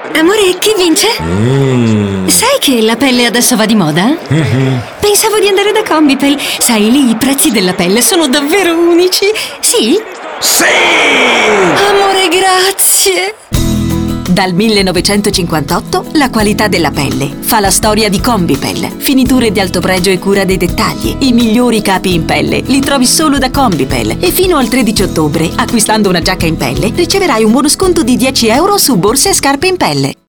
Amore, chi vince? Sai che la pelle adesso va di moda? Pensavo di andare da Combipel. Sai, lì i prezzi della pelle sono davvero unici. Sì? Sì! Amore, grazie! Dal 1958 la qualità della pelle fa la storia di Combipel. Finiture di alto pregio e cura dei dettagli. I migliori capi in pelle li trovi solo da Combipel. E fino al 13 ottobre, acquistando una giacca in pelle, riceverai un buono sconto di 10 euro su borse e scarpe in pelle.